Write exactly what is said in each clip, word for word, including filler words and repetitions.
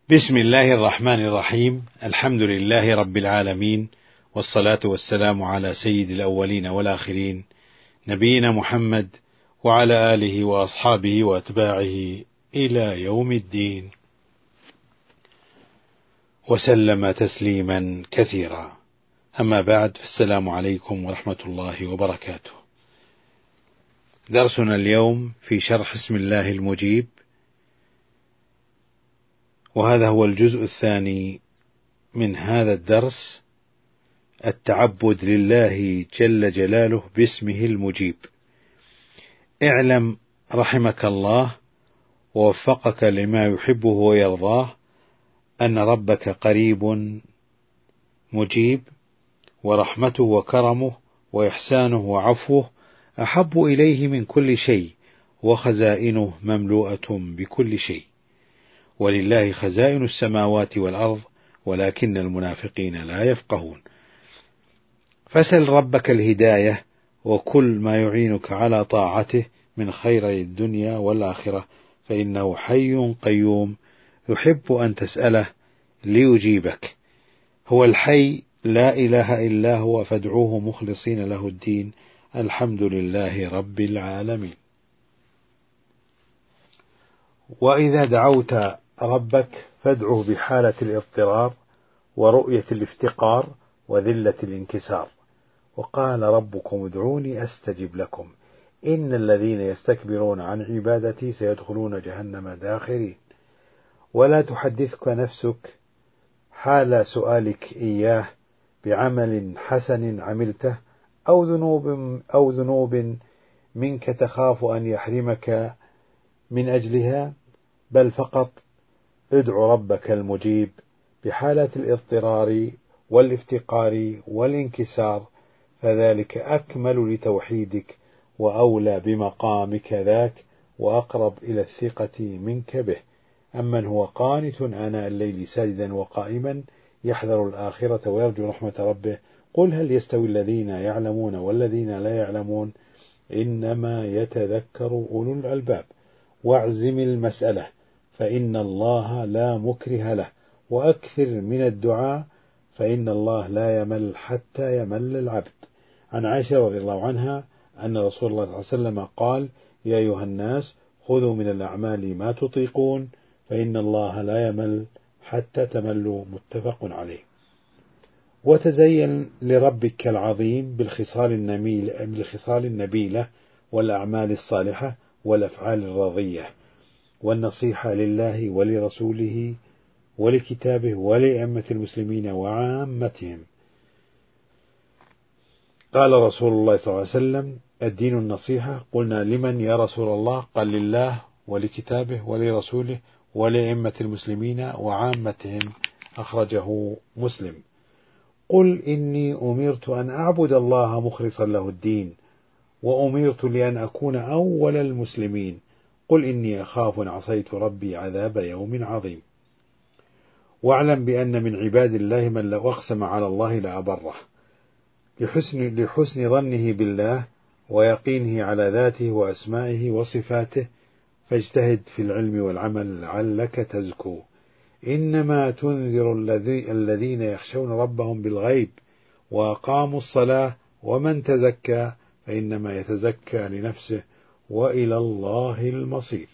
بسم الله الرحمن الرحيم. الحمد لله رب العالمين، والصلاة والسلام على سيد الأولين والآخرين، نبينا محمد وعلى آله وأصحابه وأتباعه إلى يوم الدين، وسلم تسليما كثيرا. أما بعد، فالسلام عليكم ورحمة الله وبركاته. درسنا اليوم في شرح اسم الله المجيب، وهذا هو الجزء الثاني من هذا الدرس، التعبد لله جل جلاله باسمه المجيب. اعلم رحمك الله ووفقك لما يحبه ويرضاه أن ربك قريب مجيب، ورحمته وكرمه وإحسانه وعفوه أحب إليه من كل شيء، وخزائنه مملوءة بكل شيء. ولله خزائن السماوات والأرض ولكن المنافقين لا يفقهون. فسل ربك الهداية وكل ما يعينك على طاعته من خير الدنيا والآخرة، فإنه حي قيوم يحب أن تسأله ليجيبك. هو الحي لا إله إلا هو، فادعوه مخلصين له الدين، الحمد لله رب العالمين. وإذا دعوت ربك فادعه بحالة الاضطرار ورؤية الافتقار وذلة الانكسار. وقال ربكم ادعوني أستجب لكم إن الذين يستكبرون عن عبادتي سيدخلون جهنم داخرين. ولا تحدثك نفسك حال سؤالك إياه بعمل حسن عملته أو ذنوب, أو ذنوب منك تخاف أن يحرمك من أجلها، بل فقط ادع ربك المجيب بحالة الاضطرار والافتقار والانكسار، فذلك أكمل لتوحيدك وأولى بمقامك ذاك وأقرب إلى الثقة منك به. أمن هو قانت آناء الليل ساجدا وقائما يحذر الآخرة ويرجو رحمة ربه، قل هل يستوي الذين يعلمون والذين لا يعلمون، إنما يتذكر أولو الألباب. واعزم المسألة فإن الله لا مكره له، وأكثر من الدعاء فإن الله لا يمل حتى يمل العبد. عن عائشة رضي الله عنها أن رسول الله صلى الله عليه وسلم قال: يا أيها الناس خذوا من الأعمال ما تطيقون فإن الله لا يمل حتى تملوا، متفق عليه. وتزين لربك العظيم بالخصال النبيل بالخصال النبيلة والأعمال الصالحة والأفعال الرضية، والنصيحة لله ولرسوله ولكتابه ولأئمة المسلمين وعامتهم. قال رسول الله صلى الله عليه وسلم: الدين النصيحة. قلنا: لمن يا رسول الله؟ قال: لله ولكتابه ولرسوله ولأئمة المسلمين وعامتهم، أخرجه مسلم. قل إني أمرت أن أعبد الله مخلصا له الدين، وأمرت لأن أكون أول المسلمين. قل إني أخاف إن عصيت ربي عذاب يوم عظيم. واعلم بأن من عباد الله من لو أقسم على الله لأبره، لحسن, لحسن ظنه بالله ويقينه على ذاته وأسمائه وصفاته، فاجتهد في العلم والعمل لعلك تزكو. إنما تنذر الذي الذين يخشون ربهم بالغيب وأقاموا الصلاة، ومن تزكى فإنما يتزكى لنفسه وإلى الله المصير.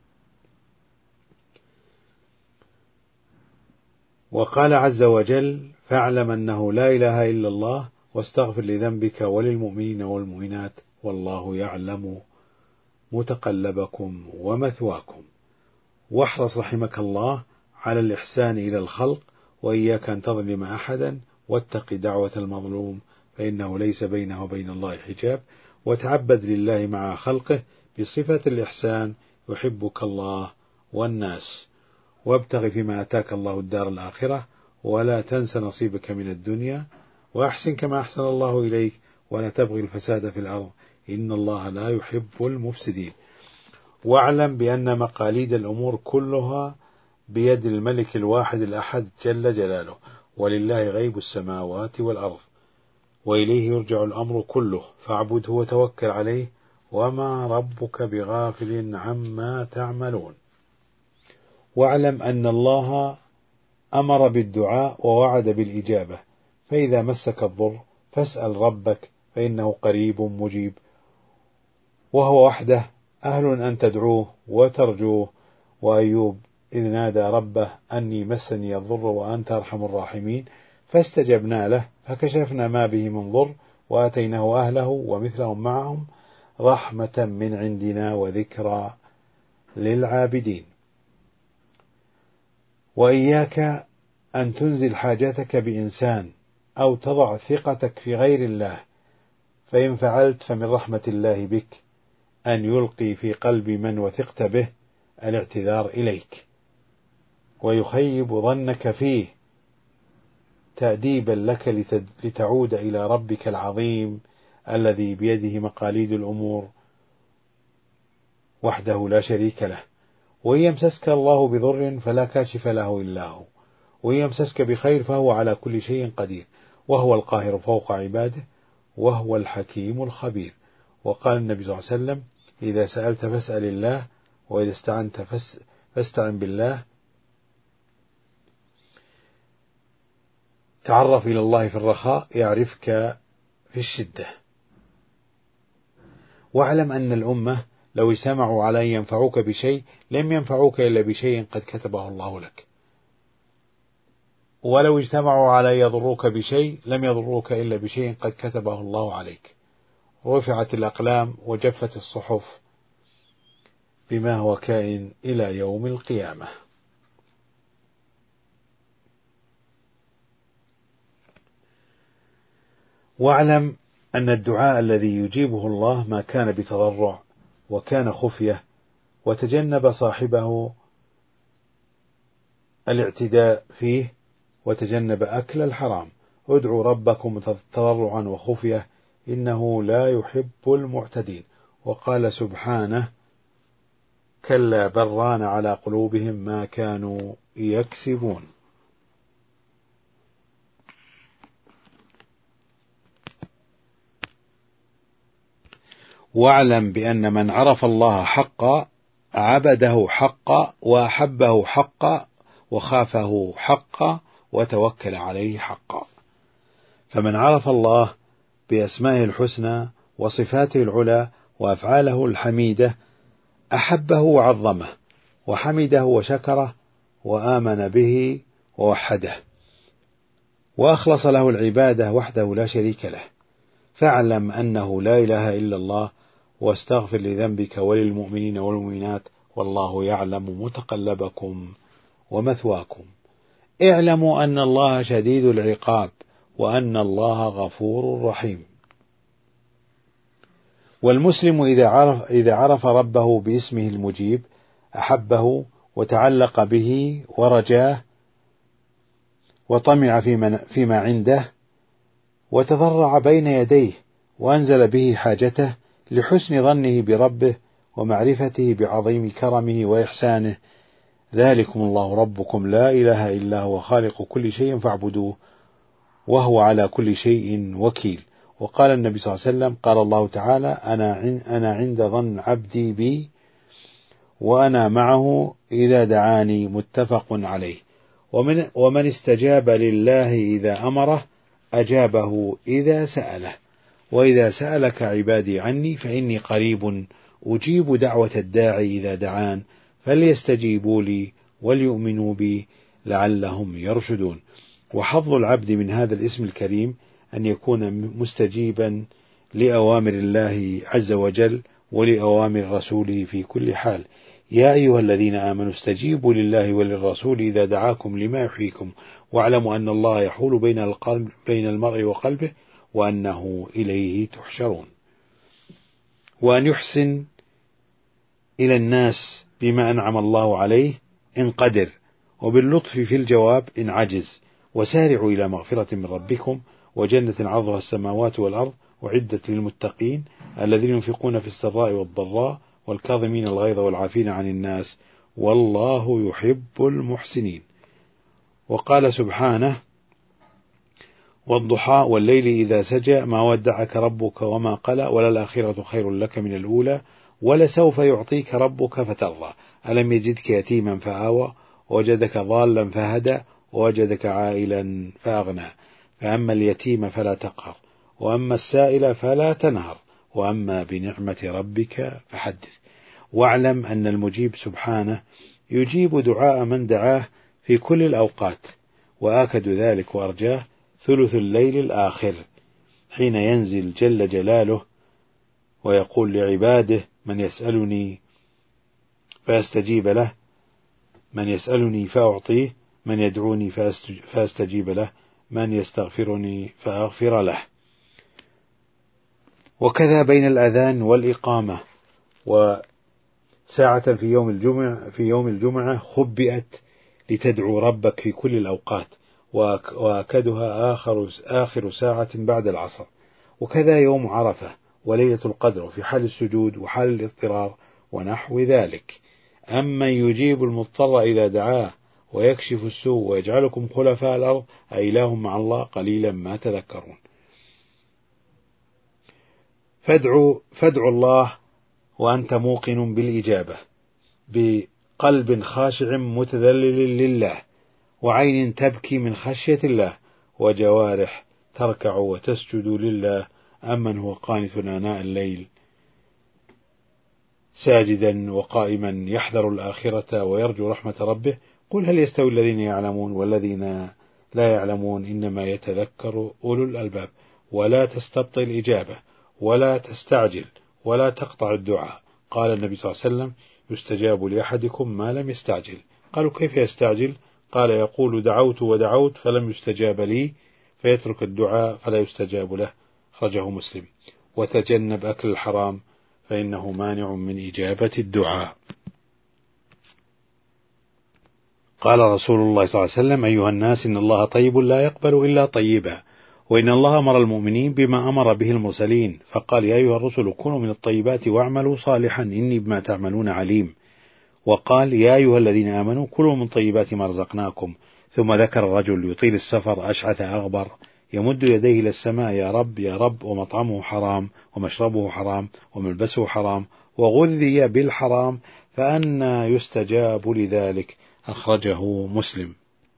وقال عز وجل: فاعلم أنه لا إله إلا الله واستغفر لذنبك وللمؤمنين والمؤمنات والله يعلم متقلبكم ومثواكم. واحرص رحمك الله على الإحسان إلى الخلق، وإياك أن تظلم أحدا، واتق دعوة المظلوم فإنه ليس بينه وبين الله حجاب. وتعبد لله مع خلقه بصفة الإحسان، يحبك الله والناس. وابتغ فيما أتاك الله الدار الآخرة، ولا تنس نصيبك من الدنيا، وأحسن كما أحسن الله إليك، ولا تبغي الفساد في الأرض، إن الله لا يحب المفسدين. واعلم بأن مقاليد الأمور كلها بيد الملك الواحد الأحد جل جلاله، ولله غيب السماوات والأرض، وإليه يرجع الأمر كله، فاعبده وتوكل عليه، وما ربك بغافل عما تعملون. واعلم أن الله أمر بالدعاء ووعد بالإجابة، فإذا مسك الضر فاسأل ربك فإنه قريب مجيب، وهو وحده أهل أن تدعوه وترجوه. وأيوب إذ نادى ربه أني مسني الضر وأنت أرحم الراحمين فاستجبنا له فكشفنا ما به من ضر وآتيناه أهله ومثلهم معهم رحمة من عندنا وذكرى للعابدين. وإياك أن تنزل حاجتك بإنسان أو تضع ثقتك في غير الله، فإن فعلت فمن رحمة الله بك أن يلقي في قلب من وثقت به الاعتذار إليك ويخيب ظنك فيه تأديبا لك لتعود إلى ربك العظيم الذي بيده مقاليد الأمور وحده لا شريك له. وإن يمسسك الله بضر فلا كاشف له إلا هو، وإن يمسسك بخير فهو على كل شيء قدير، وهو القاهر فوق عباده، وهو الحكيم الخبير. وقال النبي صلى الله عليه وسلم: إذا سألت فاسأل الله، وإذا استعنت فاستعن بالله. تعرف إلى الله في الرخاء يعرفك في الشدة. واعلم أن الأمة لو اجتمعوا على أن ينفعوك بشيء لم ينفعوك إلا بشيء قد كتبه الله لك، ولو اجتمعوا على أن يضروك بشيء لم يضروك إلا بشيء قد كتبه الله عليك. رفعت الأقلام وجفت الصحف بما هو كائن إلى يوم القيامة. واعلم أن الدعاء الذي يجيبه الله ما كان بتضرع وكان خفية، وتجنب صاحبه الاعتداء فيه وتجنب أكل الحرام. ادعوا ربكم تضرعا وخفية إنه لا يحب المعتدين. وقال سبحانه: كلا بل ران على قلوبهم ما كانوا يكسبون. واعلم بأن من عرف الله حقا عبده حقا وأحبه حقا وخافه حقا وتوكل عليه حقا. فمن عرف الله بأسمائه الحسنى وصفاته العلى وأفعاله الحميدة أحبه وعظمه وحمده وشكره وآمن به ووحده وأخلص له العبادة وحده لا شريك له. فاعلم أنه لا إله إلا الله، واستغفر لذنبك وللمؤمنين والمؤمنات، والله يعلم متقلبكم ومثواكم. اعلموا أن الله شديد العقاب وأن الله غفور رحيم. والمسلم إذا عرف, إذا عرف ربه باسمه المجيب أحبه وتعلق به ورجاه وطمع فيما عنده وتضرع بين يديه وأنزل به حاجته لحسن ظنه بربه ومعرفته بعظيم كرمه وإحسانه. ذلكم الله ربكم لا إله إلا هو خالق كل شيء فاعبدوه وهو على كل شيء وكيل. وقال النبي صلى الله عليه وسلم: قال الله تعالى: أنا عند ظن عبدي بي وأنا معه إذا دعاني. متفق عليه. ومن, ومن استجاب لله إذا أمره أجابه إذا سأله. وإذا سألك عبادي عني فإني قريب أجيب دعوة الداعي إذا دعان فليستجيبوا لي وليؤمنوا بي لعلهم يرشدون. وحظ العبد من هذا الاسم الكريم أن يكون مستجيبا لأوامر الله عز وجل ولأوامر رسوله في كل حال. يا أيها الذين آمنوا استجيبوا لله وللرسول إذا دعاكم لما يحييكم واعلموا أن الله يحول بين القلب بين المرء وقلبه وأنه إليه تحشرون. وأن يحسن إلى الناس بما أنعم الله عليه إن قدر، وباللطف في الجواب إن عجز. وسارعوا إلى مغفرة من ربكم وجنة عرضها السماوات والأرض وعدت للمتقين الذين ينفقون في السراء والضراء والكاظمين الغيظ والعافين عن الناس والله يحب المحسنين. وقال سبحانه: والضحى والليل إذا سجى ما ودعك ربك وما قلى وللآخرة خير لك من الأولى ولسوف يعطيك ربك فترضى. ألم يجدك يتيما فآوى ووجدك ضالا فهدى ووجدك عائلا فأغنى، فأما اليتيم فلا تقهر، وأما السائل فلا تنهر، وأما بنعمة ربك فحدث. واعلم أن المجيب سبحانه يجيب دعاء من دعاه في كل الأوقات، وآكد ذلك وأرجاه ثلث الليل الآخر، حين ينزل جل جلاله ويقول لعباده: من يسألني فأستجيب له، من يسألني فأعطيه، من يدعوني فأستجيب له، من يستغفرني فأغفر له. وكذا بين الأذان والإقامة. وساعة في يوم الجمعة في يوم الجمعة خبئت لتدعو ربك في كل الأوقات، وأكدها آخر آخر ساعة بعد العصر. وكذا يوم عرفة وليلة القدر، وفي حال السجود وحال الاضطرار ونحو ذلك. أما يجيب المضطر إذا دعاه ويكشف السوء ويجعلكم خلفاء الأرض أإله مع الله قليلا ما تذكرون. فادعوا, فادعوا الله وأنت موقن بالإجابة، بقلب خاشع متذلل لله، وعين تبكي من خشية الله، وجوارح تركع وتسجد لله. أمن هو قانت آناء الليل ساجدا وقائما يحذر الآخرة ويرجو رحمة ربه. قل هل يستوي الذين يعلمون والذين لا يعلمون، إنما يتذكر أولو الألباب. ولا تستبطئ الإجابة، ولا تستعجل، ولا تقطع الدعاء. قال النبي صلى الله عليه وسلم: يستجاب لأحدكم ما لم يستعجل. قالوا: كيف يستعجل؟ قال: يقول: دعوت ودعوت فلم يستجاب لي، فيترك الدعاء فلا يستجاب له. أخرجه مسلم. وتجنب أكل الحرام فإنه مانع من إجابة الدعاء. قال رسول الله صلى الله عليه وسلم: أيها الناس، إن الله طيب لا يقبل إلا طيبا، وإن الله أمر المؤمنين بما أمر به المرسلين، فقال: يا أيها الرسل كونوا من الطيبات واعملوا صالحا إني بما تعملون عليم. وقال: يا أيها الذين آمنوا كلوا من طيبات ما رزقناكم. ثم ذكر الرجل يطيل السفر أشعث أغبر يمد يديه إلى السماء: يا رب يا رب، ومطعمه حرام ومشربه حرام وملبسه حرام وغذي بالحرام، فأنى يستجاب لذلك. أخرجه مسلم.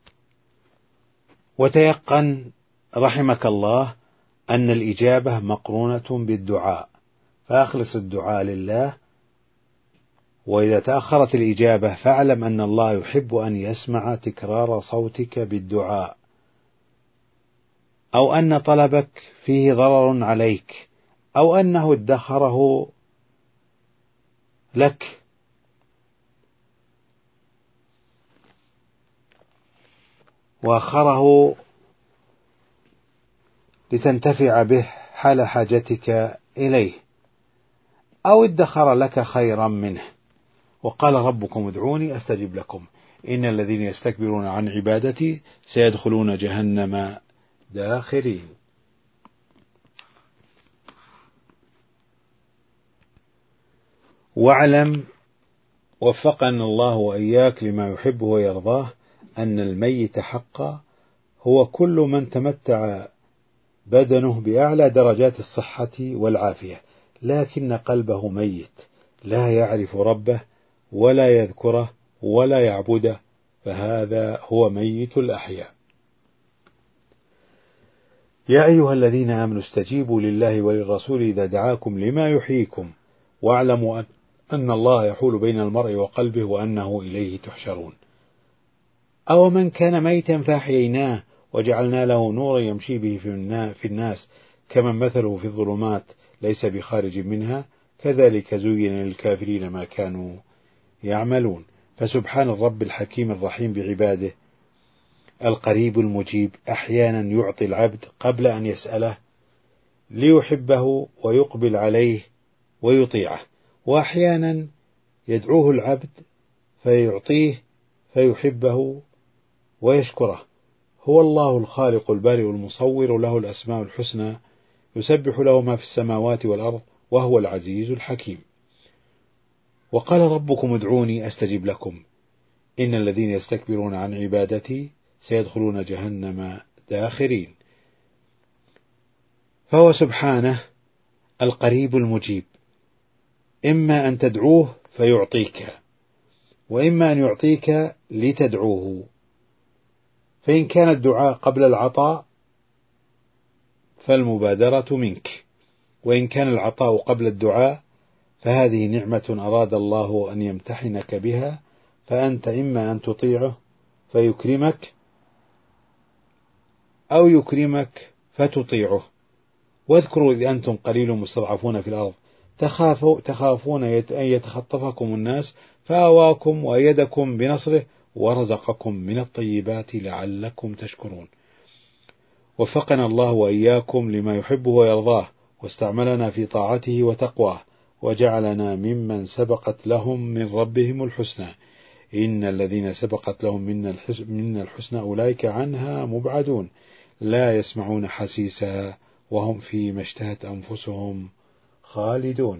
وتيقن رحمك الله أن الإجابة مقرونة بالدعاء، فأخلص الدعاء لله. وإذا تأخرت الإجابة فاعلم أن الله يحب أن يسمع تكرار صوتك بالدعاء، أو أن طلبك فيه ضرر عليك، أو أنه ادخره لك، وأخره لتنتفع به حال حاجتك إليه، أو ادخر لك خيرا منه. وقال: ربكم ادعوني أستجب لكم، إن الذين يستكبرون عن عبادتي سيدخلون جهنم داخرين. واعلم وفقنا الله وإياك لما يحبه ويرضاه أن الميت حقا هو كل من تمتع بدنه بأعلى درجات الصحة والعافية، لكن قلبه ميت، لا يعرف ربه ولا يذكره ولا يعبده، فهذا هو ميت الأحياء. يا أيها الذين آمنوا استجيبوا لله وللرسول إذا دعاكم لما يحييكم، واعلموا أن الله يحول بين المرء وقلبه وأنه إليه تحشرون. أو من كان ميتا فأحييناه وجعلنا له نورا يمشي به في الناس كمن مثله في الظلمات ليس بخارج منها، كذلك زين للكافرين ما كانوا يعملون. فسبحان الرب الحكيم الرحيم بعباده القريب المجيب، أحيانا يعطي العبد قبل أن يسأله ليحبه ويقبل عليه ويطيعه، وأحيانا يدعوه العبد فيعطيه فيحبه ويشكره. هو الله الخالق البارئ المصور، له الأسماء الحسنى، يسبح له ما في السماوات والأرض، وهو العزيز الحكيم. وقال: ربكم ادعوني أستجب لكم، إن الذين يستكبرون عن عبادتي سيدخلون جهنم داخرين. فهو سبحانه القريب المجيب، إما أن تدعوه فيعطيك، وإما أن يعطيك لتدعوه، فإن كان الدعاء قبل العطاء فالمبادرة منك، وإن كان العطاء قبل الدعاء فهذه نعمة أراد الله أن يمتحنك بها، فأنت إما أن تطيعه فيكرمك أو يكرمك فتطيعه. واذكروا إذ أنتم قليل مستضعفون في الأرض تخافوا تخافون أن يتخطفكم الناس فآواكم وأيدكم بنصره ورزقكم من الطيبات لعلكم تشكرون. وفقنا الله وإياكم لما يحبه ويرضاه، واستعملنا في طاعته وتقواه، وجعلنا ممن سبقت لهم من ربهم الحسنى. إن الذين سبقت لهم من الحسنى أولئك عنها مبعدون، لا يسمعون حسيسها وهم فيما اشتهت أنفسهم خالدون.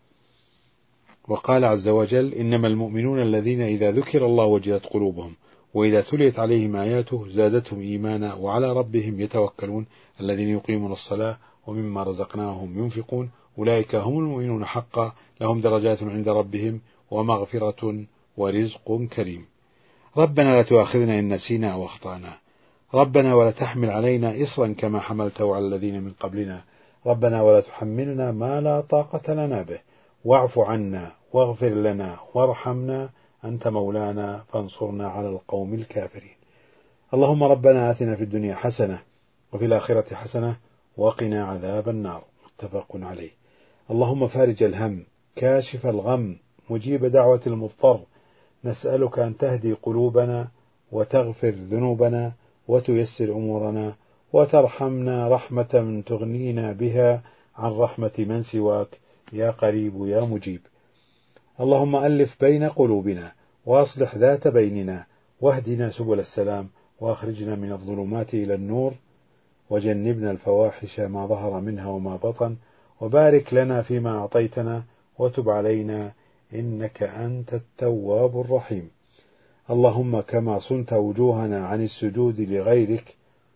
وقال عز وجل: إنما المؤمنون الذين إذا ذكر الله وجلت قلوبهم وإذا تليت عليهم آياته زادتهم إيمانا وعلى ربهم يتوكلون الذين يقيمون الصلاة ومما رزقناهم ينفقون أولئك هم المؤمنون حقا لهم درجات عند ربهم ومغفرة ورزق كريم. ربنا لا تؤاخذنا إن نسينا أو أخطأنا، ربنا ولا تحمل علينا إصرا كما حملته على الذين من قبلنا، ربنا ولا تحملنا ما لا طاقة لنا به، واعف عنا واغفر لنا وارحمنا أنت مولانا فانصرنا على القوم الكافرين. اللهم ربنا آتنا في الدنيا حسنة وفي الآخرة حسنة وقنا عذاب النار. متفق عليه. اللهم فارج الهم كاشف الغم مجيب دعوة المضطر، نسألك أن تهدي قلوبنا وتغفر ذنوبنا وتيسر أمورنا وترحمنا رحمة تغنينا بها عن رحمة من سواك يا قريب يا مجيب. اللهم ألف بين قلوبنا وأصلح ذات بيننا واهدنا سبل السلام وأخرجنا من الظلمات إلى النور وجنبنا الفواحش ما ظهر منها وما بطن، وبارك لنا فيما أعطيتنا وتب علينا إنك أنت التواب الرحيم. اللهم كما صنت وجوهنا عن السجود لغيرك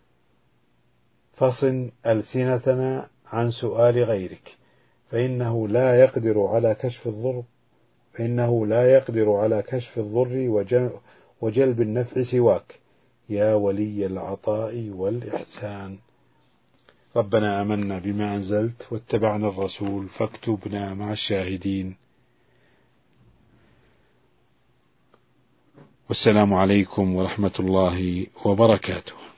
فصن ألسنتنا عن سؤال غيرك، فإنه لا يقدر على كشف الضر فإنه لا يقدر على كشف الضر وجلب النفع سواك يا ولي العطاء والإحسان. ربنا آمنا بما أنزلت واتبعنا الرسول فاكتبنا مع الشاهدين. والسلام عليكم ورحمة الله وبركاته.